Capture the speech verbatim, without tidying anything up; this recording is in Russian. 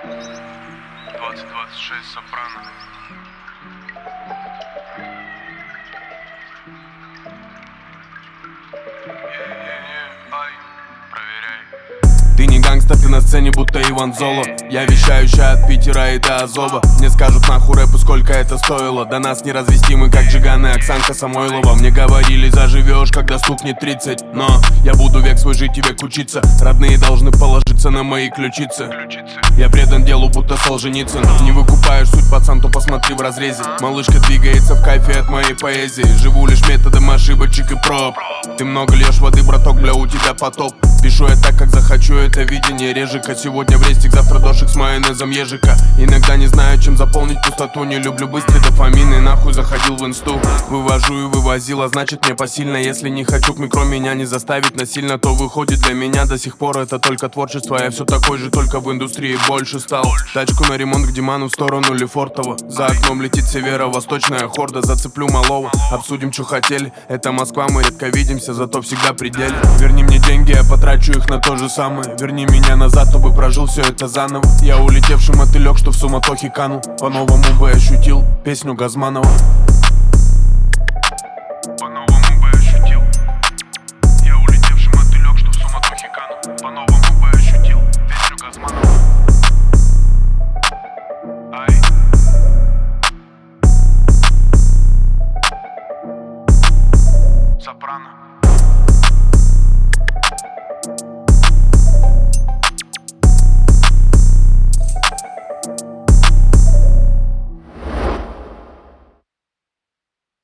двадцать двадцать шесть Сопрано. Ты не гангста, ты на сцене, будто Иван Золо. Я вещающий от Питера и до Азова. Мне скажут нахуй рэпу, сколько это стоило. До нас не развести мы, как Джиган и Оксанка Самойлова. Мне говорили, заживешь, когда стукнет тридцать. Но я буду век свой жить и век учиться. Родные должны положиться на мои ключицы. Я предан делу, будто Солженицын. Не выкупаешь суть, пацан, то посмотри в разрезе. Малышка двигается в кайфе от моей поэзии. Живу лишь методом ошибочек и проб. Ты много льешь воды, браток, бля, у тебя потоп. Пишу я так, как захочу, это видение режика. Сегодня в рестик, завтра дошик с майонезом ежика. Иногда не знаю, чем заполнить пустоту. Не люблю быстрый дофамин и нахуй заходил в инсту. Вывожу и вывозил, а значит мне посильно. Если не хочу к микро меня не заставить насильно, то выходит для меня до сих пор это только творчество. Я все такой же, только в индустрии больше стал. Тачку на ремонт к Диману в сторону Лефортово. За окном летит северо-восточная хорда. Зацеплю малого, обсудим, что хотели. Это Москва, мы редко видимся, зато всегда при деле. Верни мне деньги, я потрачу их на то же самое. Верни меня назад, чтобы прожил все это заново. Я улетевший мотылек, что в суматохе канул. По-новому бы ощутил песню Газманова. По-новому бы ощутил. Я улетевший мотылек, что в суматохе канул. По-новому бы ощутил песню Газманова. Ай. Сопрано.